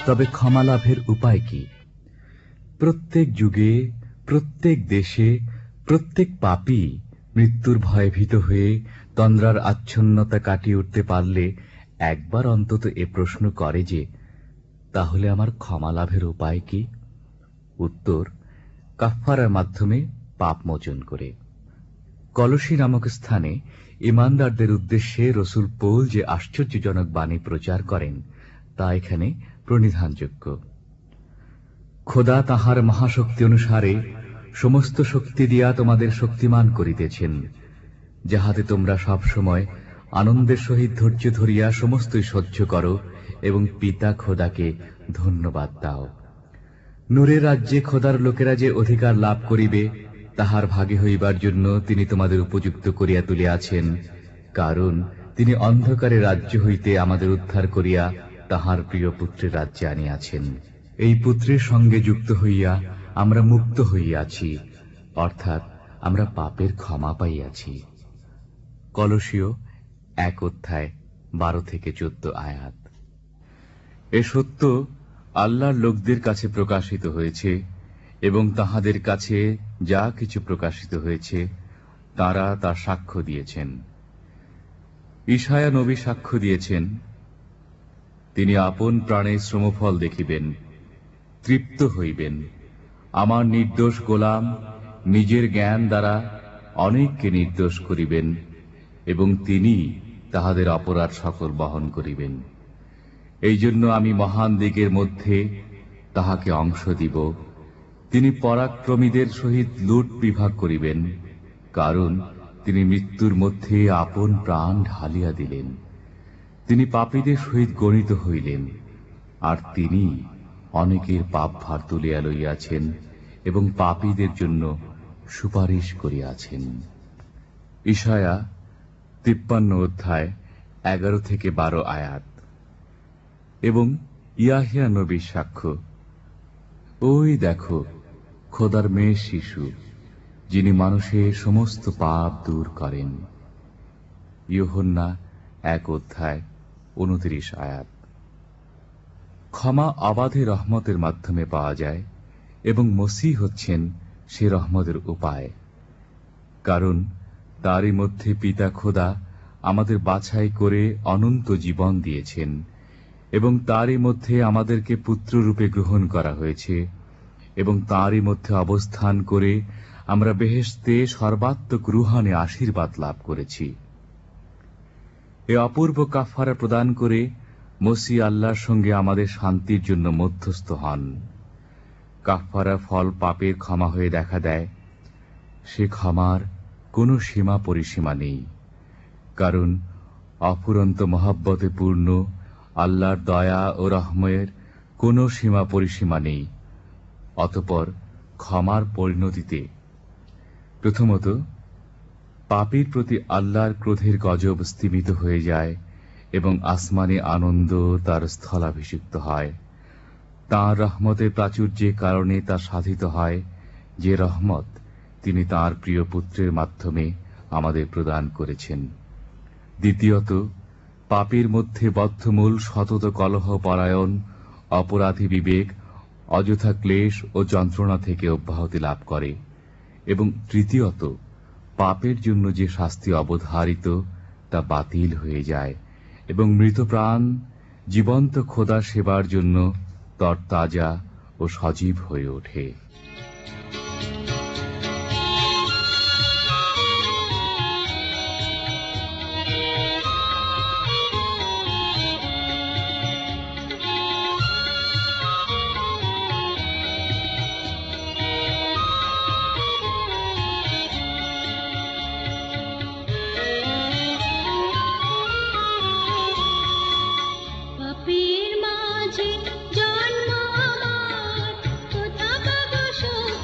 তবে ক্ষমা লাভের উপায় কি? প্রত্যেক যুগে, প্রত্যেক দেশে, প্রত্যেক পাপী মৃত্যুর ভয়ে ভীত হয়ে তন্দ্রার আচ্ছন্নতা কাটিয়ে উঠতে পারলে একবার অন্তত এ প্রশ্ন করে যে, তাহলে আমার ক্ষমা লাভের উপায় কি? উত্তর, কাফফারার মাধ্যমে পাপ মোচন করে। কলসী নামক স্থানে ঈমানদারদের উদ্দেশ্যে রসুল পৌল যে আশ্চর্যজনক বাণী প্রচার করেন তা এখানে প্রণিধানযোগ্য। খোদা তাহার মহাশক্তি অনুসারে সমস্ত শক্তি দিয়া তোমাদের শক্তিমান করিতেছেন, যাহাতে তোমরা সব সময় আনন্দের সহিত ধৈর্য ধরিয়া সমস্তই সহ্য করো এবং পিতা খোদাকে ধন্যবাদ দাও। নূরের রাজ্যে খোদার লোকেরা যে অধিকার লাভ করিবে তাহার ভাগে হইবার জন্য তিনি তোমাদের উপযুক্ত করিয়া তুলিয়াছেন, কারণ তিনি অন্ধকারের রাজ্য হইতে আমাদের উদ্ধার করিয়া তাহার প্রিয় পুত্রের রাজ্যে আনিয়াছেন। এই পুত্রের সঙ্গে যুক্ত হইয়া আমরা মুক্ত হইয়াছি, অর্থাৎ আমরা পাপের ক্ষমা পাইয়াছি। কলসীয় 1:12-14 আয়াত। এ সত্য আল্লাহর লোকদের কাছে প্রকাশিত হয়েছে এবং তাহাদের কাছে যা কিছু প্রকাশিত হয়েছে তারা তা সাক্ষ্য দিয়েছেন। ঈশায়া নবী সাক্ষ্য দিয়েছেন, তিনি আপন প্রাণে শ্রমফল দেখিবেন, তৃপ্ত হইবেন। আমার নির্দোষ গোলাম নিজের জ্ঞান দ্বারা অনেককে নির্দোষ করিবেন এবং তিনি তাহাদের অপরাধ সকল বহন করিবেন। এই জন্য আমি মহান দিগের মধ্যে তাহাকে অংশ দিব। তিনি পরাক্রমীদের সহিত লুট বিভাগ করিবেন, কারণ তিনি মৃত্যুর মধ্যে আপন প্রাণ ঢালিয়া দিলেন। তিনি পাপীদের সহিত গণিত হইলেন, আর তিনি অনেকের পাপ ভার তুলিয়া লইয়াছেন এবং পাপীদের জন্য সুপারিশ করিয়াছেন। ঈশায়া 53:11-12 আয়াত। এবং ইয়াহিয়া নবীর সাক্ষ্য, ওই দেখো খোদার মেয়ে শিশু, যিনি মানুষের সমস্ত পাপ দূর করেন। ইউহান্না 1:29 আয়াত। ক্ষমা অবাধে রহমতের মাধ্যমে পাওয়া যায় এবং মসীহ হচ্ছেন সে রহমতের উপায়, কারণ তারই মধ্যে পিতা খোদা আমাদের বাছাই করে অনন্ত জীবন দিয়েছেন এবং তারই মধ্যে আমাদেরকে পুত্ররূপে গ্রহণ করা হয়েছে এবং তারই মধ্যে অবস্থান করে আমরা বেহেশতে সর্বাত্মক রুহানি আশীর্বাদ লাভ করেছি। এ অপূর্ব কাফারা প্রদান করে মসীহ আল্লাহর সঙ্গে আমাদের শান্তির জন্য মধ্যস্থ হন। কাফারা ফল পাপের ক্ষমা হয়ে দেখা দেয়। সে ক্ষমার কোনো সীমা পরিসীমা নেই, কারণ অফুরন্ত মহব্বতে পূর্ণ আল্লাহর দয়া ও রহমের কোনো সীমা পরিসীমা নেই। অতঃপর ক্ষমার পরিণতিতে প্রথমত পাপীর প্রতি আল্লাহর ক্রোধের গজব স্থীমিত হয়ে যায় এবং আসমানে আনন্দ তার স্থলাভিষিক্ত হয়। তাঁর রহমতের প্রাচুর্যের কারণে তা সাধিত হয়, যে রহমত তিনি তাঁর প্রিয় পুত্রের মাধ্যমে আমাদের প্রদান করেছেন। দ্বিতীয়ত পাপের মধ্যে বদ্ধমূল সতত কলহ পরায়ণ অপরাধী বিবেক অযথা ক্লেশ ও যন্ত্রণা থেকে অব্যাহতি লাভ করে। এবং তৃতীয়ত পাপের জন্য যে শাস্তি অবধারিত তা বাতিল হয়ে যায় এবং মৃত প্রাণ জীবন্ত খোদা সেবার জন্য তরতাজা ও সজীব হয়ে ওঠে। পাপীর মাঝে জন্ম আমার, কোথা পাবো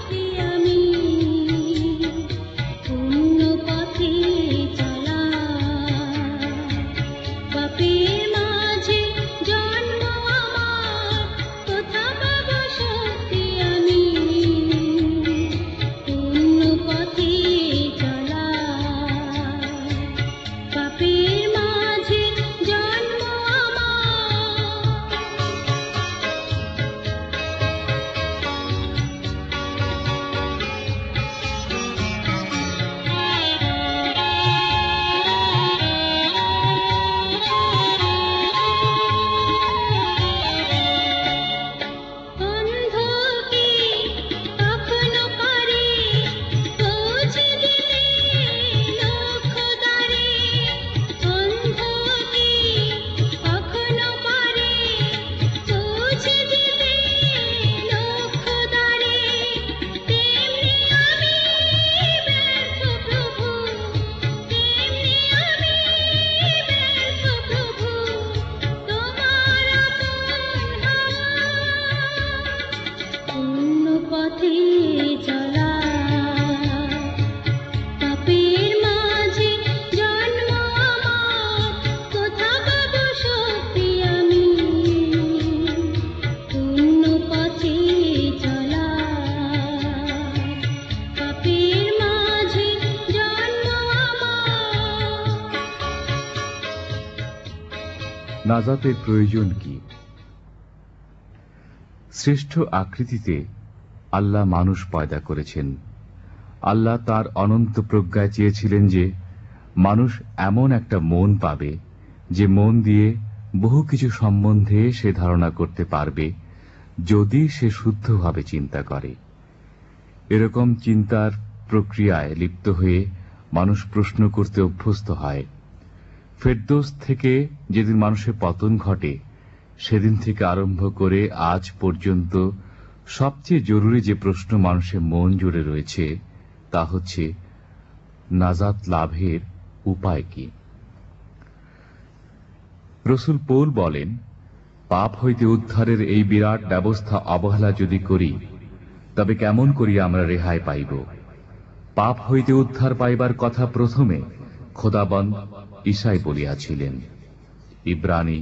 নাজাতের প্রয়োজন কি? শ্রেষ্ঠ আকৃতিতে আল্লাহ মানুষ পয়দা করেছেন। আল্লাহ তার অনন্ত প্রজ্ঞায় চেয়েছিলেন যে মানুষ এমন একটা মন পাবে, যে মন দিয়ে বহু কিছু সম্বন্ধে সে ধারণা করতে পারবে, যদি সে শুদ্ধভাবে চিন্তা করে। এরকম চিন্তার প্রক্রিয়ায় লিপ্ত হয়ে মানুষ প্রশ্ন করতে অভ্যস্ত হয়। ফেরদৌস থেকে যেদিন মানুষের পতন ঘটে, সেদিন থেকে আরম্ভ করে আজ পর্যন্ত সবচেয়ে জরুরি যে প্রশ্ন মানুষের মন জুড়ে রয়েছে, তা হচ্ছে নাজাত লাভের উপায় কি? রসুল পৌল বলেন, পাপ হইতে উদ্ধারের এই বিরাট ব্যবস্থা অবহেলা যদি করি, তবে কেমন করিয়া আমরা রেহাই পাইব? পাপ হইতে উদ্ধার পাইবার কথা প্রথমে খোদাবন্দ ঈসাই বলিয়াছিলেন। ইব্রানী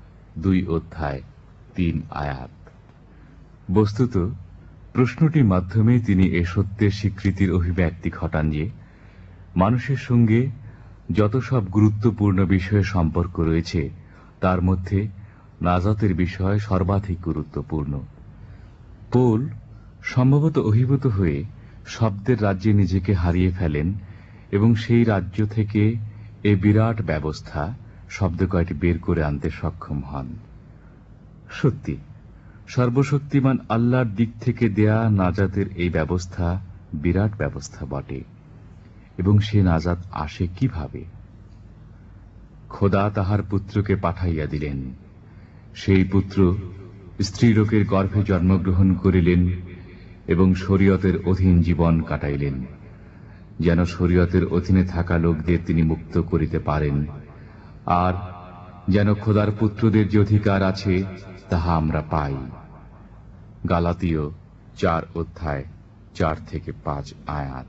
2:3 বস্তুত প্রশ্নটির মাধ্যমে তিনি এ সত্যের স্বীকৃতির অভিব্যক্তি ঘটান যে মানুষের সঙ্গে যত সব গুরুত্বপূর্ণ বিষয়ে সম্পর্ক রয়েছে, তার মধ্যে নাজাতের বিষয় সর্বাধিক গুরুত্বপূর্ণ। পৌল সম্ভবত অভিভূত হয়ে শব্দের রাজ্যে নিজেকে হারিয়ে ফেলেন এবং সেই রাজ্য থেকে এ বিরাট ব্যবস্থা শব্দ কয়টি বের করে আনতে সক্ষম হন। সত্যি, সর্বশক্তিমান আল্লাহর দিক থেকে দেয়া নাজাতের এই ব্যবস্থা বিরাট ব্যবস্থা বটে, এবং সে নাজাত আসে কিভাবে? খোদা তাহার পুত্রকে পাঠাইয়া দিলেন। সেই পুত্র স্ত্রীলোকের গর্ভে জন্মগ্রহণ করিলেন এবং শরীয়তের অধীন জীবন কাটাইলেন, যেন শরীয়তের অধীনে থাকা লোকদের তিনি মুক্ত করিতে পারেন, আর যেন খোদার পুত্রদের যে অধিকার আছে তাহা আমরা পাই। গালাতীয় 4:4-5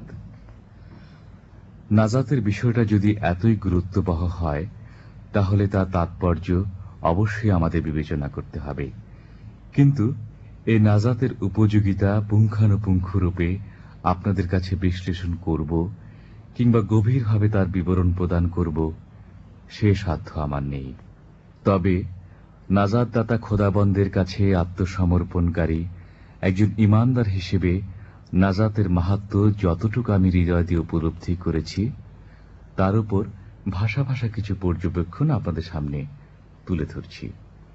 নাজাতের বিষয়টা যদি এতই গুরুত্ববহ হয়, তাহলে তার তাৎপর্য অবশ্যই আমাদের বিবেচনা করতে হবে। কিন্তু এই নাজাতের উপযোগিতা পুঙ্খানুপুঙ্খ রূপে আপনাদের কাছে বিশ্লেষণ করব কিংবা গভীরভাবে তার বিবরণ প্রদান করব, সে সাধ্য আমার নেই। তবে নাজাতদাতা খোদাবন্দের কাছে আত্মসমর্পণকারী একজন ঈমানদার হিসেবে নাজাতের মাহাত্ম্য যতটুকু আমি হৃদয় দিয়ে উপলব্ধি করেছি, তার উপর ভাষা ভাষা কিছু পর্যবেক্ষণ আপনাদের সামনে তুলে ধরছি।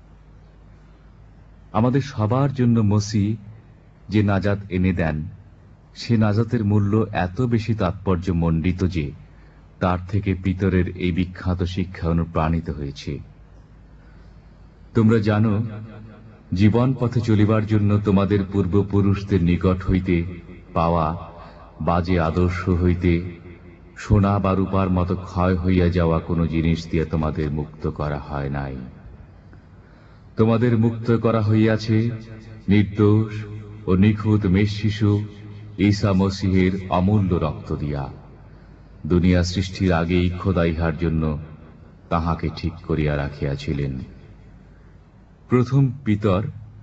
আমাদের সবার জন্য মসিহ যে নাজাত এনে দেন, সে নাজাতের মূল্য এত বেশি তাৎপর্যমণ্ডিত যে তার থেকে পিতরের এই বিখ্যাত শিক্ষা অনুপ্রাণিত হয়েছে। তোমরা জানো, জীবন পথে চলিবার জন্য তোমাদের পূর্বপুরুষদের নিকট হইতে পাওয়া বাজে আদর্শ হইতে সোনা বা রূপার মতো ক্ষয় হইয়া যাওয়া কোনো জিনিস দিয়ে তোমাদের মুক্ত করা হয় নাই। তোমাদের মুক্ত করা হইয়াছে নির্দোষ ও নিখুঁত মেষশিশু ঈসা মসীহের অমূল্য রক্ত দিয়া। দুনিয়া সৃষ্টির আগেই খোদা ইহার জন্য তাহাকে ঠিক করিয়া রাখিয়াছিলেন। প্রথম পিতর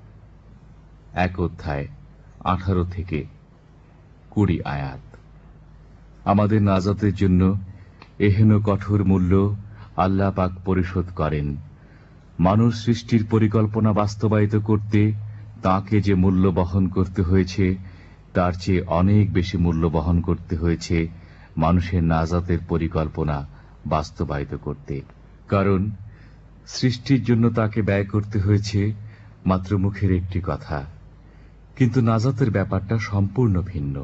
1:18-20 আমাদের নাজাতের জন্য এহেন কঠোর মূল্য আল্লাহ পাক পরিশোধ করেন। মানুষ সৃষ্টির পরিকল্পনা বাস্তবায়িত করতে তাকে যে মূল্য বহন করতে হয়েছে, তার চেয়ে অনেক বেশি মূল্য বহন করতে হয়েছে মানুষের নাজাতের পরিকল্পনা বাস্তবায়িত করতে। কারণ সৃষ্টির জন্য তাকে ব্যয় করতে হয়েছে মাত্র মুখের একটি কথা, কিন্তু নাজাতের ব্যাপারটা সম্পূর্ণ ভিন্ন।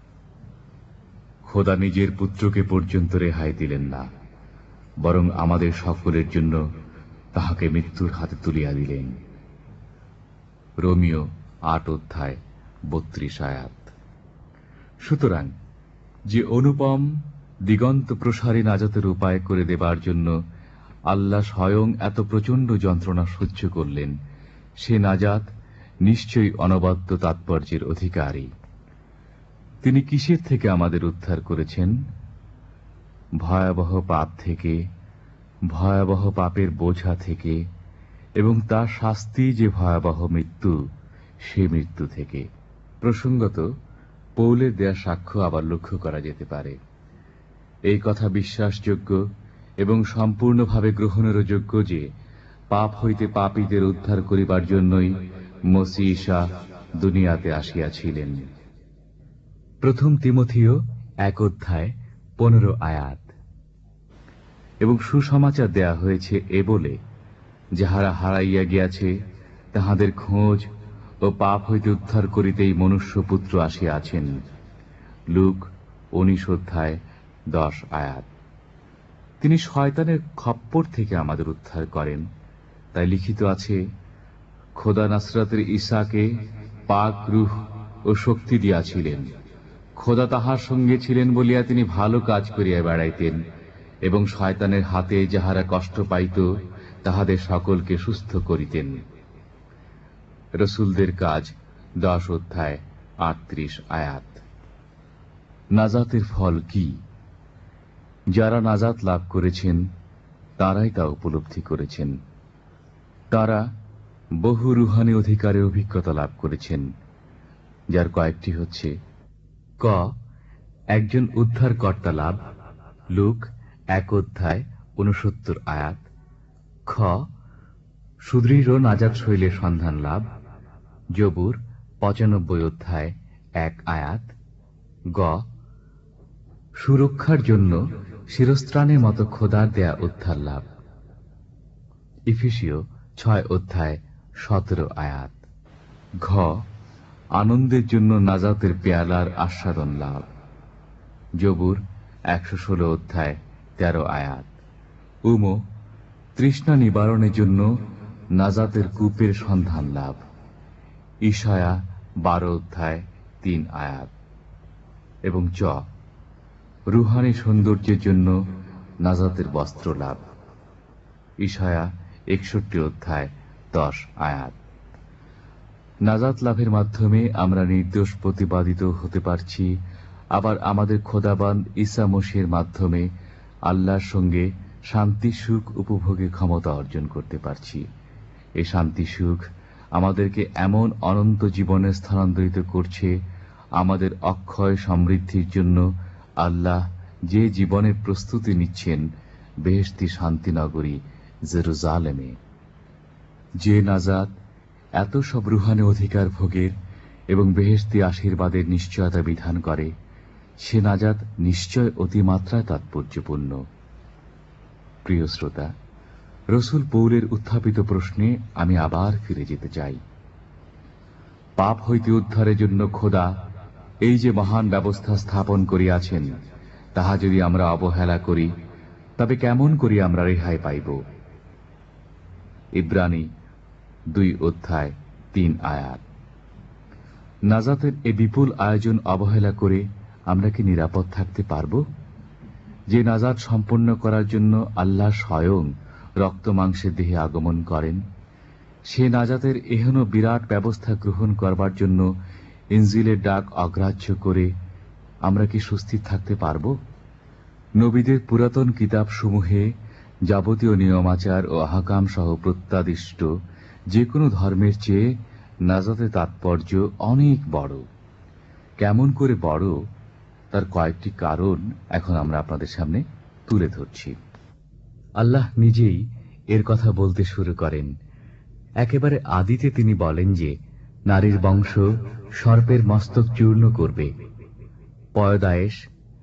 খোদা নিজের পুত্রকে পর্যন্ত রেহাই দিলেন না, বরং আমাদের সকলের জন্য তাহাকে মৃত্যুর হাতে তুলিয়া দিলেন। রোমিও 8:32 সুতরাং যে অনুপম দিগন্ত প্রসারী নাজাতের উপায় করে দেবার জন্য আল্লাহ স্বয়ং এত প্রচণ্ড যন্ত্রণা সহ্য করলেন, সে নাজাত নিশ্চয়ই অনবদ্য তাৎপর্যের অধিকারী। তিনি কিসের থেকে আমাদের উদ্ধার করেছেন? ভয়াবহ পাপ থেকে, ভয়াবহ পাপের বোঝা থেকে, এবং তার শাস্তি যে ভয়াবহ মৃত্যু, সে মৃত্যু থেকে। প্রসঙ্গত পৌলের দেয়া সাক্ষ্য আবার লক্ষ্য করা যেতে পারে। এই কথা বিশ্বাসযোগ্য এবং সম্পূর্ণভাবে গ্রহণেরও যোগ্য যে পাপ হইতে পাপীদের উদ্ধার করিবার জন্যই মসীহ ঈসা দুনিয়াতে আসিয়াছিলেন। প্রথম তিমথিও 1:15 এবং সুসমাচার দেয়া হয়েছে এ বলে, যাহারা হারাইয়া গিয়াছে তাহাদের খোঁজ ও পাপ হইতে উদ্ধার করিতেই মনুষ্যপুত্র আসিয়াছেন। লুক 19:10। তিনি শয়তানের খপ্পর থেকে আমাদের উদ্ধার করেন। তাই লিখিত আছে, খোদা নাসরাতের ঈসাকে পাক রূহ ও শক্তি দিয়াছিলেন। খোদা তাহার সঙ্গে ছিলেন বলিয়া তিনি ভালো কাজ করিয়া বেড়াইতেন, এবং শয়তানের হাতে যাহারা কষ্ট পাইত তাহাদের সকলকে সুস্থ করিতেন। রসুলদের কাজ 10:38। নাজাতের ফল কি? যারা নাজাত লাভ করেছেন তারাই তা উপলব্ধি করেছেন। তারা বহু রুহানি অধিকারের অভিজ্ঞতা লাভ করেছেন, যার কয়েকটি হচ্ছে: ক, একজন উদ্ধারকর্তা লাভ, লুক 1:69। খ, সুদৃঢ় নাজাত শৈলের সন্ধান লাভ, জবুর 95:1। গ, সুরক্ষার জন্য শিরস্ত্রাণের মতো খোদার দেয়া উদ্ধার লাভ, ইফিসীয় 6:17। ঘ, আনন্দের জন্য নাজাতের পেয়ালার আস্বাদন লাভ, জবুর 116:13। উম, তৃষ্ণা নিবারণের জন্য নাজাতের কূপের সন্ধান লাভ, ঈশায়া 12:3। এবং চ, রুহানি সৌন্দর্যের জন্য নাজাতের বস্ত্র লাভ, ঈশায়া 61:10। নাজাত লাভের মাধ্যমে আমরা নির্দোষ প্রতিপাদিত হতে পারছি, আবার আমাদের খোদাবান ঈসা মসীহের মাধ্যমে আল্লাহর সঙ্গে শান্তি সুখ উপভোগের ক্ষমতা অর্জন করতে পারছি। এই শান্তি সুখ আমাদেরকে এমন অনন্ত জীবনে স্থানান্তরিত করছে, আমাদের অক্ষয় সমৃদ্ধির জন্য আল্লাহ যে জীবনের প্রস্তুতি নিচ্ছেন বেহেশতি শান্তিনগরী জেরুজালেমে। যে নাজাত এত সব রুহানি অধিকার ভোগের এবং বেহেশতি আশীর্বাদের নিশ্চয়তা বিধান করে, সে নাজাত নিশ্চয় অতিমাত্রায় তাৎপর্যপূর্ণ। প্রিয় শ্রোতা, রসুল পৌলের উত্থাপিত প্রশ্নে আমি আবার ফিরে যেতে চাই। পাপ হইতে উদ্ধারের জন্য খোদা এই যে মহান ব্যবস্থা স্থাপন করিয়াছেন, তাহা যদি আমরা অবহেলা করি তবে কেমন করি আমরা রেহাই পাইব? ইব্রানী 2:3। নাজাতের এ বিপুল আয়োজন অবহেলা করে আমরা কি নিরাপদ থাকতে পারব? যে নাজাত সম্পন্ন করার জন্য আল্লাহ স্বয়ং রক্ত মাংসের দেহে আগমন করেন, সে নাজাতের এহেন বিরাট ব্যবস্থা গ্রহণ করবার জন্য ইনজিলের ডাক অগ্রাহ্য করে আমরা কি সুস্থির থাকতে পারব? নবীদের পুরাতন কিতাব সমূহে যাবতীয় নিয়মাচার ও আহকাম সহ প্রত্যাদিষ্ট যে কোনো ধর্মের চেয়ে নাজাতের তাৎপর্য অনেক বড়। কেমন করে বড়, তার কয়েকটি কারণ এখন আমরা আপনাদের সামনে তুলে ধরছি। আল্লাহ নিজেই এর কথা বলতে শুরু করেন। একেবারে আদিতে তিনি বলেন যে নারীর বংশ সর্পের মস্তক চূর্ণ করবে, পয়দায়েশ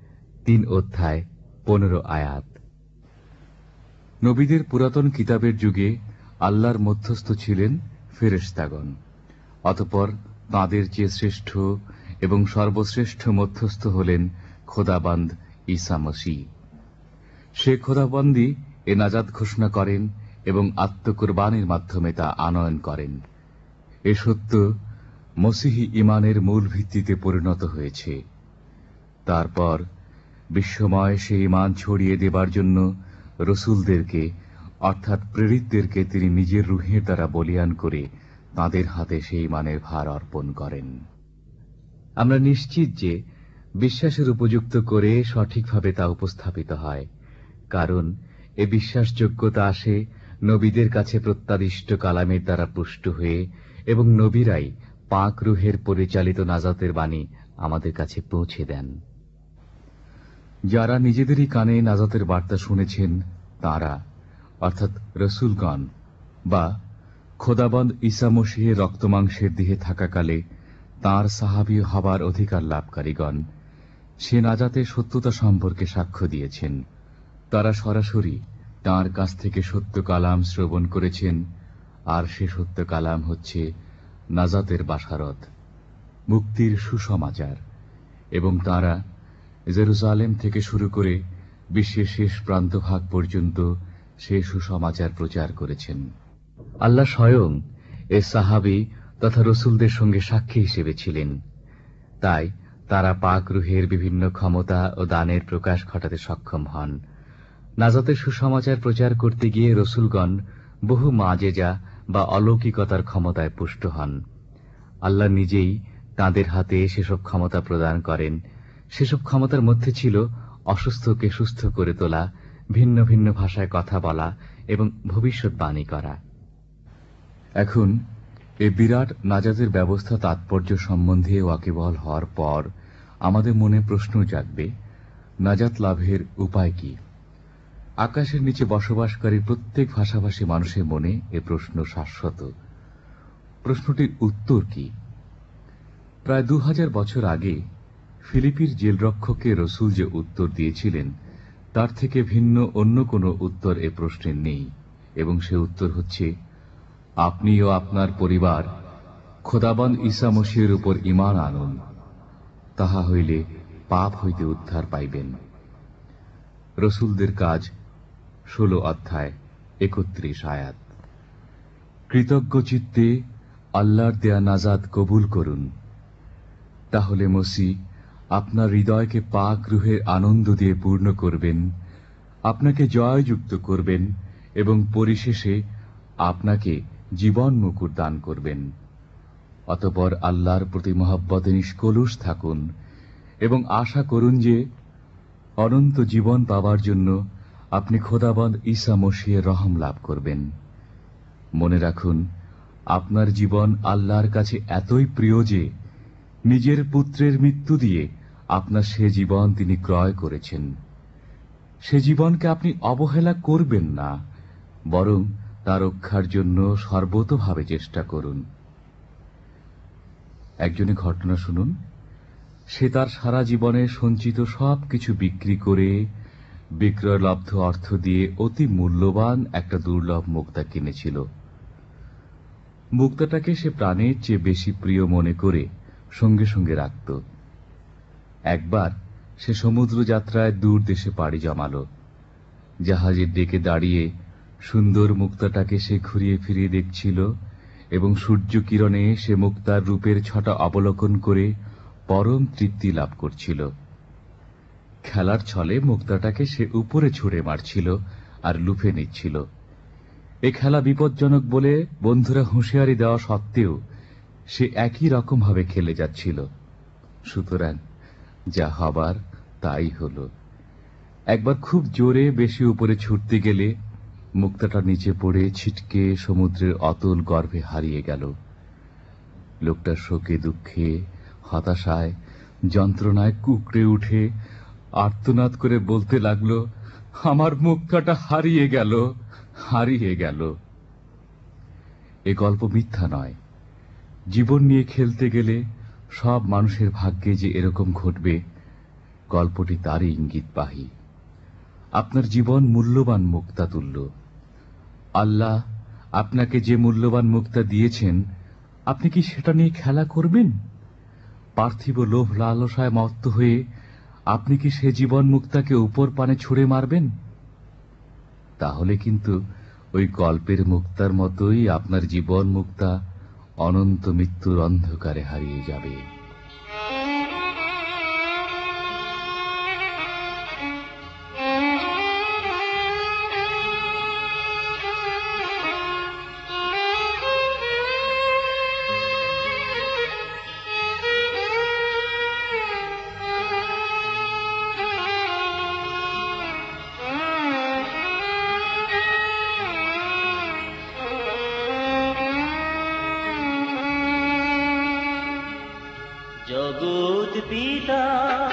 3:15। নবীদের পুরাতন কিতাবের যুগে আল্লাহর মধ্যস্থ ছিলেন ফেরেশতাগণ, অতঃপর তাঁদের চেয়ে শ্রেষ্ঠ এবং সর্বশ্রেষ্ঠ মধ্যস্থ হলেন খোদাবান্দ ঈসা মসীহ। সে খোদাবন্দী এ নাজাত ঘোষণা করেন এবং আত্মকুরবানির মাধ্যমে তা আনয়ন করেন। এ সত্য মসীহী ঈমানের মূল ভিত্তিতে পরিণত হয়েছে। তারপর বিশ্বময় সে ঈমান ছড়িয়ে দেবার জন্য রসুলদেরকে অর্থাৎ প্রেরিতদেরকে তিনি নিজের রূহের দ্বারা বলিয়ান করে তাঁদের হাতে সেই ঈমানের ভার অর্পণ করেন। আমরা নিশ্চিত যে বিশ্বাসের উপযুক্ত করে সঠিকভাবে তা উপস্থাপিত হয়, কারণ এ বিশ্বাসযোগ্যতা আসে নবীদের কাছে প্রত্যাদিষ্ট কালামের দ্বারা পুষ্ট হয়ে, এবং নবীরাই পাক রূহের পরিচালিত নাজাতের বাণী আমাদের কাছে পৌঁছে দেন। যারা নিজেদেরই কানে নাজাতের বার্তা শুনেছেন তারা অর্থাৎ রসুলগণ বা খোদাবন্দ ঈসা মসীহের রক্তমাংসের দেহে থাকাকালে তাঁর সাহাবী হবার অধিকার লাভকারীগণ সে নাজাতের সত্যতা সম্পর্কে সাক্ষ্য দিয়েছেন। তারা সরাসরি তাঁর কাছ থেকে সত্য কালাম শ্রবণ করেছেন, আর সে সত্য কালাম হচ্ছে নাজাতের বাশারত, মুক্তির সুসমাচার, এবং তাঁরা জেরুজালেম থেকে শুরু করে বিশ্বের শেষ প্রান্তভাগ পর্যন্ত সে সুসমাচার প্রচার করেছেন। আল্লাহ স্বয়ং এ সাহাবী তথা রসুলদের সঙ্গে সাক্ষী হিসেবে ছিলেন। তাই তারা পাক রুহের বিভিন্ন ক্ষমতা ও দানের প্রকাশ ঘটাতে সক্ষম হন। নাজাতের সুসমাচার প্রচার করতে গিয়ে রসুলগণ বহু মাজেজা বা অলৌকিকতার ক্ষমতায় পুষ্ট হন। আল্লাহ নিজেই তাঁদের হাতে সেসব ক্ষমতা প্রদান করেন। সেসব ক্ষমতার মধ্যে ছিল অসুস্থকে সুস্থ করে তোলা, ভিন্ন ভিন্ন ভাষায় কথা বলা এবং ভবিষ্যৎবাণী করা। এখন এই বিরাট নাজাতের ব্যবস্থা তাৎপর্য সম্বন্ধে ওয়াকিবহাল হওয়ার পর আমাদের মনে প্রশ্ন জাগবে, নাজাত লাভের উপায় কি? আকাশের নিচে বসবাসকারী প্রত্যেক ভাষাভাষী মানুষের মনে এ প্রশ্ন শাশ্বত। প্রশ্নটির উত্তর কি? প্রায় 2000 বছর আগে ফিলিপির জেলরক্ষককে রসুল যে উত্তর দিয়েছিলেন তার থেকে ভিন্ন অন্য কোনো উত্তর এ প্রশ্নের নেই, এবং সে উত্তর হচ্ছে, আপনি ও আপনার পরিবার খোদাবন্দ ঈসা মসীহের উপর ঈমান আনুন, তাহা হইলে পাপ হইতে উদ্ধার পাইবেন। রসুলদের কাজ 16 অধ্যায় 31 আয়াত। কৃতজ্ঞ চিত্তে আল্লাহর দেয়া নাজাত কবুল করুন, তাহলে মসীহ আপনার হৃদয়কে পাক রুহের আনন্দ দিয়ে পূর্ণ করবেন, আপনাকে জয়যুক্ত করবেন এবং পরিশেষে আপনাকে জীবন মুকুট দান করবেন। অতঃপর আল্লাহর প্রতি মহব্বতে নিষ্কলুষ থাকুন এবং আশা করুন যে অনন্ত জীবন পাবার জন্য আপনি খোদাবন্দ ঈসা মসীহের রহম লাভ করবেন। মনে রাখুন, আপনার জীবন আল্লাহর কাছে এতই প্রিয় যে নিজের পুত্রের মৃত্যু দিয়ে আপনার সে জীবন তিনি ক্রয় করেছেন। সে জীবনকে আপনি অবহেলা করবেন না, বরং তার রক্ষার জন্য সর্বতোভাবে চেষ্টা করুন। একজনের ঘটনা শুনুন। সে তার সারা জীবনে সঞ্চিত সবকিছু বিক্রি করে বিক্রয়লব্ধ অর্থ দিয়ে অতি মূল্যবান একটা দুর্লভ মুক্তা কিনেছিল। মুক্তাটাকে সে প্রাণের চেয়ে বেশি প্রিয় মনে করে সঙ্গে সঙ্গে রাখত। একবার সে সমুদ্র যাত্রায় দূর দেশে পাড়ি জমাল। জাহাজের ডেকে দাঁড়িয়ে সুন্দর মুক্তাটাকে সে ঘুরিয়ে ফিরিয়ে দেখছিল এবং সূর্য কিরণে সে মুক্তার রূপের ছটা অবলোকন করে পরম তৃপ্তি লাভ করছিল। খেলার ছলে মুক্তাটাকে সে উপরে ছুঁড়ে মারছিল আর লুফে নিচ্ছিল। এ খেলা বিপজ্জনক বলে বন্ধুরা হুঁশিয়ারি দেওয়া সত্ত্বেও সে একই রকম ভাবে খেলে যাচ্ছিল। সুতরাং যা হবার তাই হল। একবার খুব জোরে বেশি উপরে ছুটতে গেলে মুক্তাটা নিচে পড়ে ছিটকে সমুদ্রের অতল গর্ভে হারিয়ে গেল। লোকটা শোকে দুঃখে হতাশায় যন্ত্রণায় কুঁকড়ে উঠে আর্তনাদ করে বলতে লাগলো, আমার মুক্তাটা হারিয়ে গেল, হারিয়ে গেল। এ গল্প মিথ্যা নয়। জীবন নিয়ে খেলতে গেলে সব মানুষের ভাগ্যে যে এরকম ঘটবে, গল্পটি তারই ইঙ্গিতবাহী। আপনার জীবন মূল্যবান মুক্তা তুল্য। আল্লাহ আপনাকে যে মূল্যবান মুক্তা দিয়েছেন, আপনি কি সেটা নিয়ে খেলা করবেন? পার্থিব লোভ লালসায় মত্ত হয়ে আপনি কি সে জীবন মুক্তাকে উপর পানে ছুঁড়ে মারবেন? তাহলে কিন্তু ওই গল্পের মুক্তার মতোই আপনার জীবন মুক্তা অনন্ত মৃত্যুর অন্ধকারে হারিয়ে যাবে। জগৎ পিতা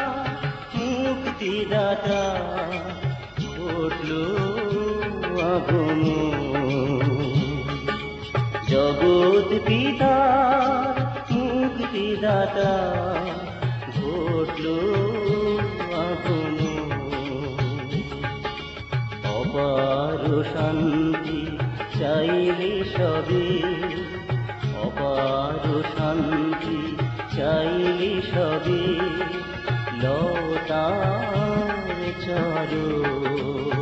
মুক্তিদাতা ঘটল আগমন, জগৎ পিতা মুক্তিদাতা ঘটল আগমন, অপার শান্তি চাইলে সবে, অপার শান্তি চাইলে সবে লতার চরণ।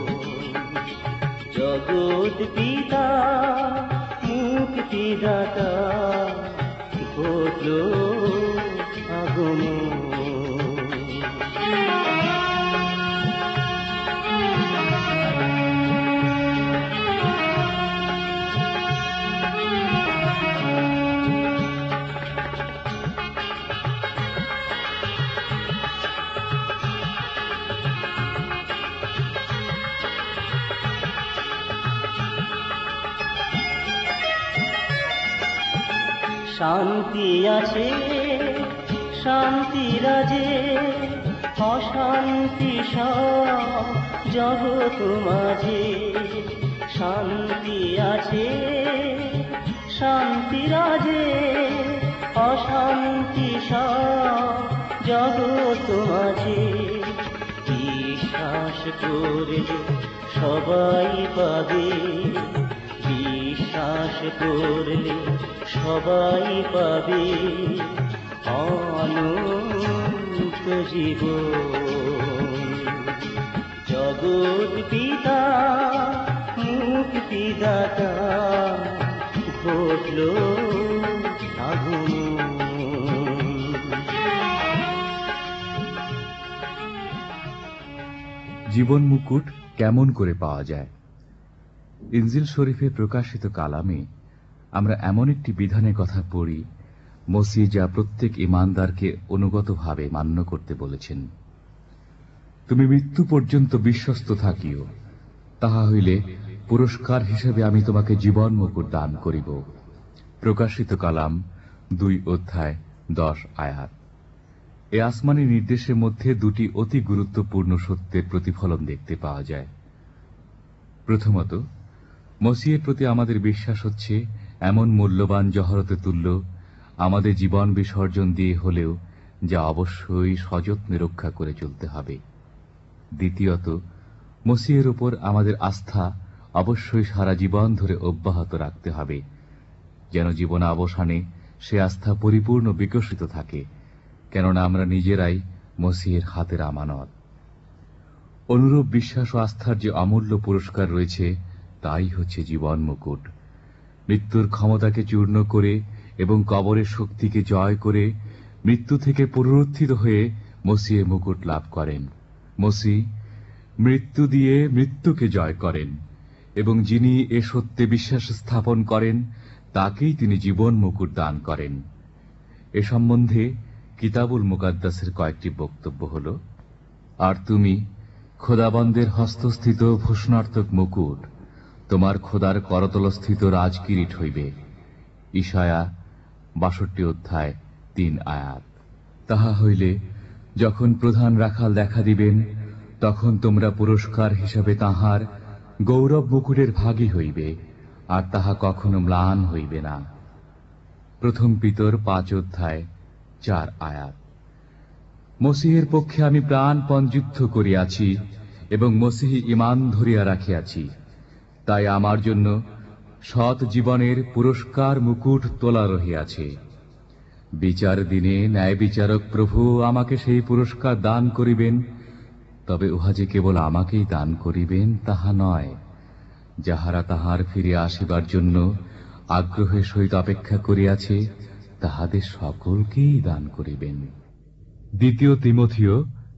জগৎ পিতা মুক্তিদাতা ঘটল আগমন। শান্তি আছে শান্তি রাজে, অশান্তি সব জগৎ মাঝে। শান্তি আছে শান্তি রাজে, অশান্তি সব জগৎ মাঝে। বিশ্বাস করলে সবাই পাবে, বিশ্বাস করলে সবাই পাবে অনন্ত জীবন। জগৎ পিতা মুক্তিদাতা ঘটল আগমন। জীবন মুকুট কেমন করে পাওয়া যায়? ইনজিল শরীফে প্রকাশিত কালামে আমরা এমন একটি বিধানের কথা পড়ি, মসিহ যা প্রত্যেক ঈমানদারকে অনুগতভাবে মান্য করতে বলেছেন। তুমি মৃত্যু পর্যন্ত বিশ্বস্ত থাকিও, তাহা হইলে পুরস্কার হিসেবে আমি তোমাকে জীবন মুকুট দান করিব। প্রকাশিত কালাম 2:10 এ আসমানি নির্দেশের মধ্যে দুটি অতি গুরুত্বপূর্ণ সত্যের প্রতিফলন দেখতে পাওয়া যায়। প্রথমত, মসিহের প্রতি আমাদের বিশ্বাস হচ্ছে এমন মূল্যবান জহরতে তুল্য, আমাদের জীবন বিসর্জন দিয়ে হলেও যা অবশ্যই সযত্নে রক্ষা করে চলতে হবে। দ্বিতীয়ত, মসিহের উপর আমাদের আস্থা অবশ্যই সারা জীবন ধরে অব্যাহত রাখতে হবে, যেন জীবনাবসানে সে আস্থা পরিপূর্ণ বিকশিত থাকে, কেননা আমরা নিজেরাই মসিহের হাতের আমানত। অনুরূপ বিশ্বাস ও আস্থার যে অমূল্য পুরস্কার রয়েছে, তাই হচ্ছে জীবন মুকুট। মৃত্যুর ক্ষমতাকে চূর্ণ করে এবং কবরের শক্তিকে জয় করে মৃত্যু থেকে পুনরুত্থিত হয়ে মসিহে মুকুট লাভ করেন। মসিহ মৃত্যু দিয়ে মৃত্যুকে জয় করেন এবং যিনি এ সত্যে বিশ্বাস স্থাপন করেন তাকেই তিনি জীবন মুকুট দান করেন। এ সম্বন্ধে কিতাবুল মুকাদ্দাসের কয়েকটি বক্তব্য হল, আর তুমি খোদাবন্দের হস্তস্থিত ভূষণার্থক মুকুট, তোমার খোদার করতলস্থিত রাজকিরীট হইবে। ইশায়া 62:3। তাহা হইলে যখন প্রধান রাখাল দেখা দিবেন, তখন তোমরা পুরস্কার হিসাবে তাহার গৌরব মুকুটের ভাগী হইবে, আর তাহা কখনো ম্লান হইবে না। প্রথম পিতর 5:4। মসিহের পক্ষে আমি প্রাণপণ যুদ্ধ করিয়াছি এবং মসিহি ঈমান ধরিয়া রাখিয়াছি, তাই আমার জন্য সৎ জীবনের পুরস্কার মুকুট তোলা রহিয়াছে। বিচার দিনে ন্যায় বিচারক প্রভু আমাকে সেই পুরস্কার দান করিবেন, তবে উহা যে কেবল আমাকেই দান করিবেন তাহা নয়, যাহারা তাহার ফিরে আসিবার জন্য আগ্রহের সহিত অপেক্ষা করিয়াছে তাহাদের সকলকেই দান করিবেন। দ্বিতীয় তিমথিও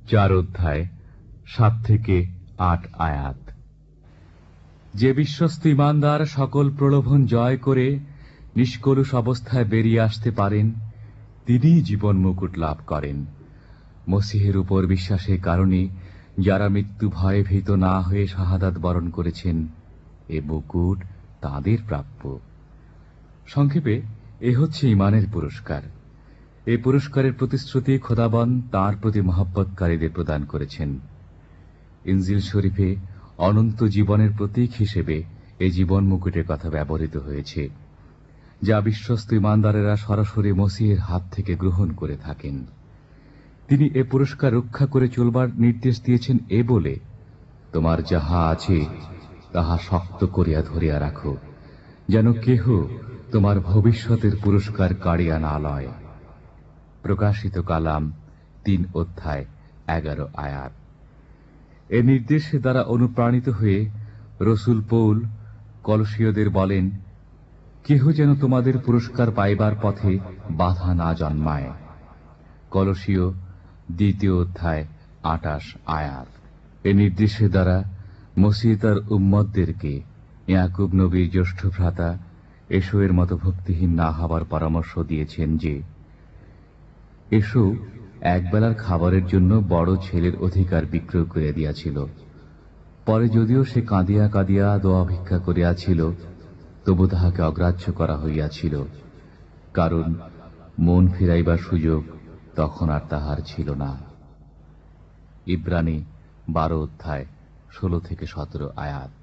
4:7-8। যে বিশ্বস্ত ঈমানদার সকল প্রলোভন জয় করে নিষ্কলুষ অবস্থায় বেরিয়ে আসতে পারেন, তিনিই জীবন মুকুট লাভ করেন। মসিহের উপর বিশ্বাসের কারণে যারা মৃত্যু ভয়ে ভীত না হয়ে শাহাদাত বরণ করেছেন, এ মুকুট তাঁদের প্রাপ্য। সংক্ষেপে এ হচ্ছে ঈমানের পুরস্কার। এই পুরস্কারের প্রতিশ্রুতি খোদাবন তাঁর প্রতি মহব্বতকারীদের প্রদান করেছেন। ইনজিল শরীফে অনন্ত জীবনের প্রতীক হিসেবে এই জীবন মুকুটের কথা ব্যবহৃত হয়েছে। যা বিশ্বস্ত ইমানদারেরা সরাসরি মসীহের হাত থেকে গ্রহণ করে থাকেন। তিনি এ পুরস্কার রক্ষা করে চলবার নির্দেশ দিয়েছেন এ বলে, তোমার যাহা আছে তাহা শক্ত করিয়া ধরিয়া রাখো, যেন কেহ তোমার ভবিষ্যতের পুরস্কার কাড়িয়া না লয়। প্রকাশিত কালাম 3 অধ্যায় 11 আয়াত। এ নির্দেশে দ্বারা অনুপ্রাণিত হয়ে রসুল পৌল কলসীয়দের বলেন, কেহ যেন তোমাদের পুরস্কার পাইবার পথে বাধা না জন্মায়। কলসীয় 2 অধ্যায় 28 আয়াত। এ নির্দেশের দ্বারা মসীহ তার উম্মতদেরকে ইয়াকুব নবীর জ্যেষ্ঠ ভ্রাতা এসোয়ের মতো ভক্তিহীন না হবার পরামর্শ দিয়েছেন যে, এসো একবেলার খাবারের জন্য বড় ছেলের অধিকার বিক্রয় করে দিয়াছিল। পরে যদিও সে কাঁদিয়া কাঁদিয়া দোয়া ভিক্ষা করিয়াছিল, তবু তাহাকে অগ্রাহ্য করা হইয়াছিল, কারণ মন ফিরাইবার সুযোগ তখন আর তাহার ছিল না। ইব্রানী 12 অধ্যায় 16 থেকে 17 আয়াত।